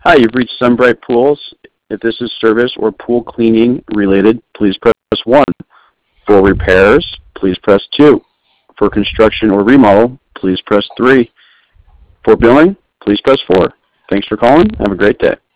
Hi, you've reached Sunbright Pools. If this is service or pool cleaning related, please press 1. For repairs, please press 2. For construction or remodel, please press 3. For billing, please press 4. Thanks for calling. Have a great day.